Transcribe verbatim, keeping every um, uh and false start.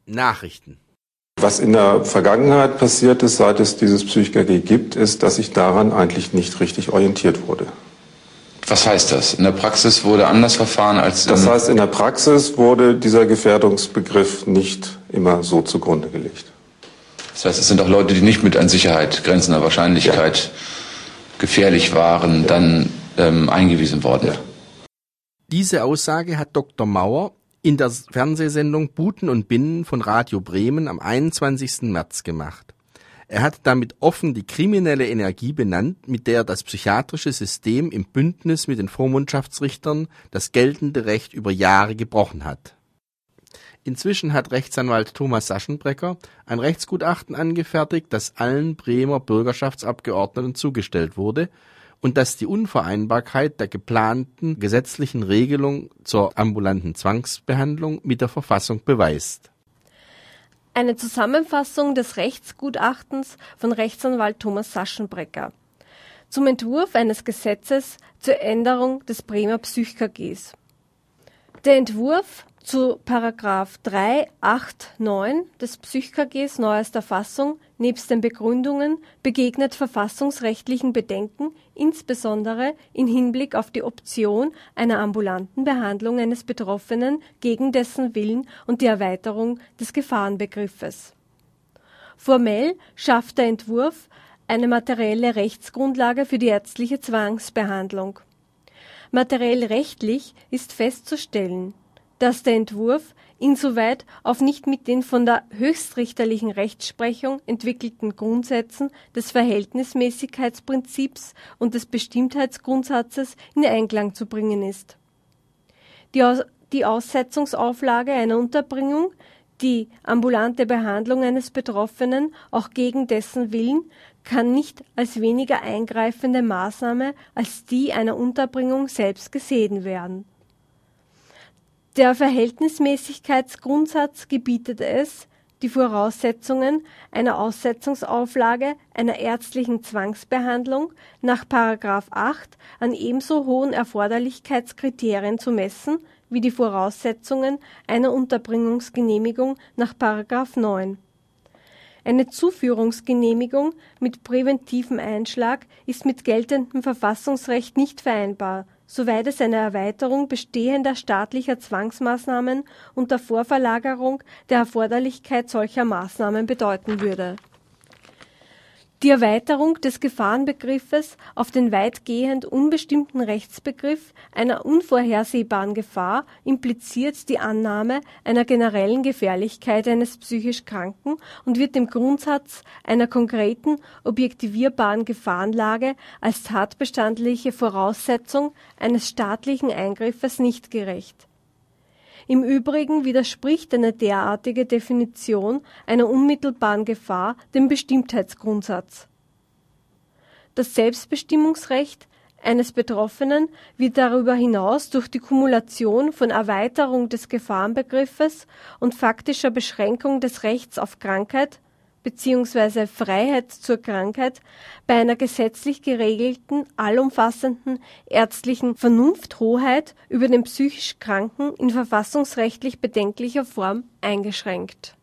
Nachrichten. Was in der Vergangenheit passiert ist, seit es dieses Psych-K G gibt, ist, dass sich daran eigentlich nicht richtig orientiert wurde. Was heißt das? In der Praxis wurde anders verfahren als... Das heißt, in der Praxis wurde dieser Gefährdungsbegriff nicht immer so zugrunde gelegt. Das heißt, es sind auch Leute, die nicht mit an Sicherheit grenzender Wahrscheinlichkeit ja. gefährlich waren, ja. dann ähm, eingewiesen worden. Ja. Diese Aussage hat Doktor Mauer in der Fernsehsendung Buten und Binnen von Radio Bremen am einundzwanzigsten März gemacht. Er hat damit offen die kriminelle Energie benannt, mit der das psychiatrische System im Bündnis mit den Vormundschaftsrichtern das geltende Recht über Jahre gebrochen hat. Inzwischen hat Rechtsanwalt Thomas Saschenbrecker ein Rechtsgutachten angefertigt, das allen Bremer Bürgerschaftsabgeordneten zugestellt wurde und das die Unvereinbarkeit der geplanten gesetzlichen Regelung zur ambulanten Zwangsbehandlung mit der Verfassung beweist. Eine Zusammenfassung des Rechtsgutachtens von Rechtsanwalt Thomas Saschenbrecker zum Entwurf eines Gesetzes zur Änderung des Bremer Psych-K Gs. Der Entwurf zu Paragraph drei acht neun des Psych-K Gs neuester Fassung nebst den Begründungen begegnet verfassungsrechtlichen Bedenken, insbesondere in Hinblick auf die Option einer ambulanten Behandlung eines Betroffenen gegen dessen Willen und die Erweiterung des Gefahrenbegriffes. Formell schafft der Entwurf eine materielle Rechtsgrundlage für die ärztliche Zwangsbehandlung. Materiell rechtlich ist festzustellen, dass der Entwurf insoweit auf nicht mit den von der höchstrichterlichen Rechtsprechung entwickelten Grundsätzen des Verhältnismäßigkeitsprinzips und des Bestimmtheitsgrundsatzes in Einklang zu bringen ist. Die, Aus- die Aussetzungsauflage einer Unterbringung, die ambulante Behandlung eines Betroffenen, auch gegen dessen Willen, kann nicht als weniger eingreifende Maßnahme als die einer Unterbringung selbst gesehen werden. Der Verhältnismäßigkeitsgrundsatz gebietet es, die Voraussetzungen einer Aussetzungsauflage einer ärztlichen Zwangsbehandlung nach Paragraph acht an ebenso hohen Erforderlichkeitskriterien zu messen wie die Voraussetzungen einer Unterbringungsgenehmigung nach Paragraph neun. Eine Zuführungsgenehmigung mit präventivem Einschlag ist mit geltendem Verfassungsrecht nicht vereinbar, soweit es eine Erweiterung bestehender staatlicher Zwangsmaßnahmen und der Vorverlagerung der Erforderlichkeit solcher Maßnahmen bedeuten würde. Die Erweiterung des Gefahrenbegriffes auf den weitgehend unbestimmten Rechtsbegriff einer unvorhersehbaren Gefahr impliziert die Annahme einer generellen Gefährlichkeit eines psychisch Kranken und wird dem Grundsatz einer konkreten, objektivierbaren Gefahrenlage als tatbestandliche Voraussetzung eines staatlichen Eingriffes nicht gerecht. Im Übrigen widerspricht eine derartige Definition einer unmittelbaren Gefahr dem Bestimmtheitsgrundsatz. Das Selbstbestimmungsrecht eines Betroffenen wird darüber hinaus durch die Kumulation von Erweiterung des Gefahrenbegriffes und faktischer Beschränkung des Rechts auf Krankheit bzw. Freiheit zur Krankheit bei einer gesetzlich geregelten, allumfassenden ärztlichen Vernunfthoheit über den psychisch Kranken in verfassungsrechtlich bedenklicher Form eingeschränkt.